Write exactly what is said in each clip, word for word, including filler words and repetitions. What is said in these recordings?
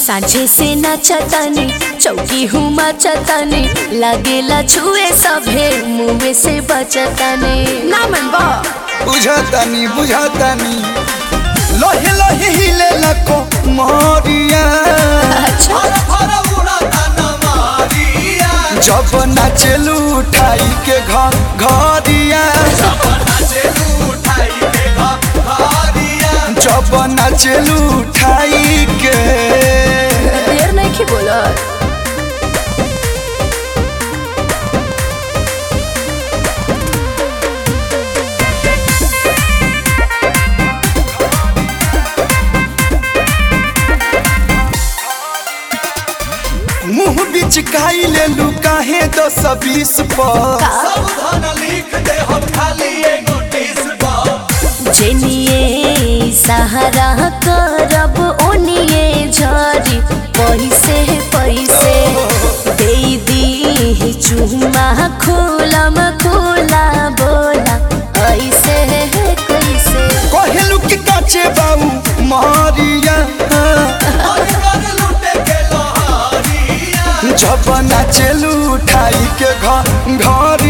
सांझे से नाचतानी चौकी हूँ मचतानी लगेला छुए सभे मुँह से बचतानी ना मन बा बुझातानी बुझातानी लोहे लोहे हिले लको मोरिया अच्छा जब नाचलू उठाई के घर घरिया जब नाचलू उठाई के देर नहीं की बोला मुँह बिच खाई ले लू काहे दस बीस पर जेनिए सहारा करब ओनिए झरी पैसे पैसे दे दी चुमा खोलम खोला बोला ऐसे कैसे कहलू कि काचे बाऊ मारिया जब नाचलू उठाई के घर घरी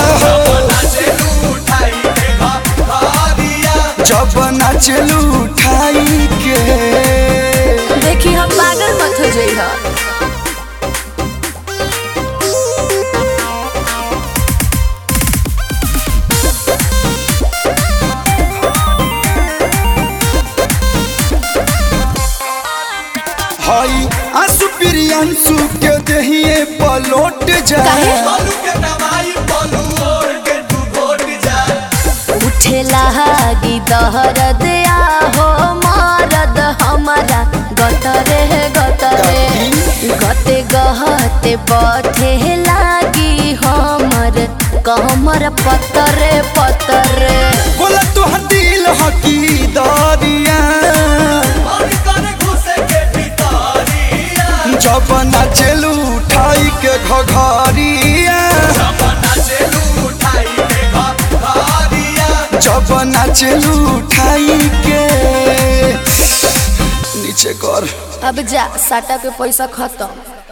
जब नाचलू उठाई के देखी हम पागल मत हो जाइए हई आंसू प्रियांशु के देहिए पलोट जाए उठे लागी दहरद आहो मारद हमारा गतरे गतरे गते गहते बथे लागी हमर कमर पतरे पतरे बोला तुहर दिल हकी दरिया जब नाचलू उठाई के घघरिया जब नाचलू उठाई के नीचे कर अब जा साटा के पैसा खत्म।